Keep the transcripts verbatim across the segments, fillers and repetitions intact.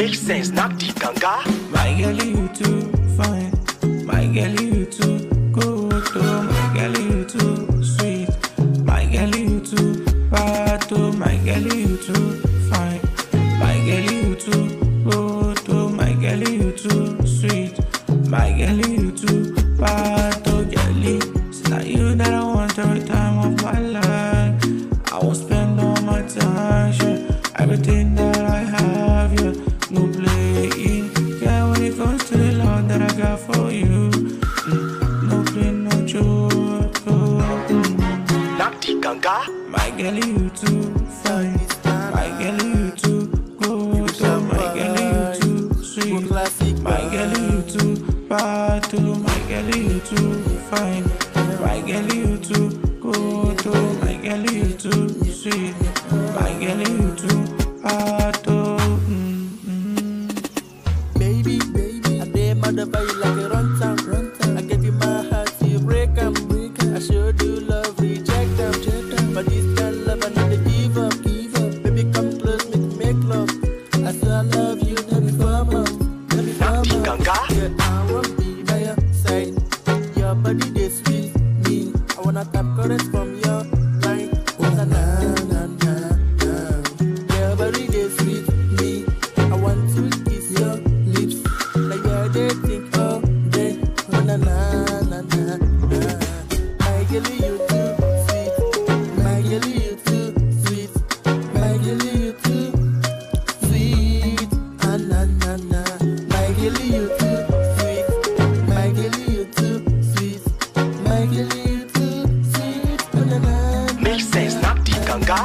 Make sense, not the ganga. My girl, you too fine. My girl, you too good. Oh, my girl, you too sweet. My girl, you too bad. Oh, my girl, you too fine. My girl, you too good. Oh, my girl, you too sweet. My girl, you too bad. Oh, girlie, it's not you that I want every time of my life. I won't spend all my time, sure. Everything that I have, yeah, no playing. Yeah, when it comes to the love that I got for you, mm, no play, no joke. Oh, mm. Not the ganga. My girl, you too fine. My girl, you too good. Oh, my girl, you too sweet. My girl, you too bad. Oh, my girl, you too fine. My girl, you too good. Oh, my girl, you too sweet. My girl, you too bad. Oh, mm, mm. Baby, baby, I dare mother by you like a run town, run town. I gave you my heart, you break them, break them. I showed you love, reject them, reject them. But this kind of love, I need to give up, give up. Baby, come close, make me make love. I say I love you, let me farm up, let me farm up. Ganga. Yeah, I want be by your side. Your body, they sweet me. I wanna tap currents from your line. Oh, na na na na na. Your body, they sweet me. I want to kiss your lips. Like you're dating all day. Oh, na na na na na. My girl, you too sweet. My girl, you too sweet. My girl, you too sweet. Ah, na na na. My girl, you too sweet. My girl, you too sweet. My girl, you too sweet. Oh, na na. Make sense, not the ganga.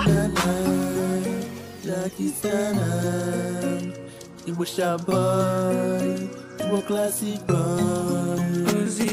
Jackie Sana, it was your boy, it was classic boy.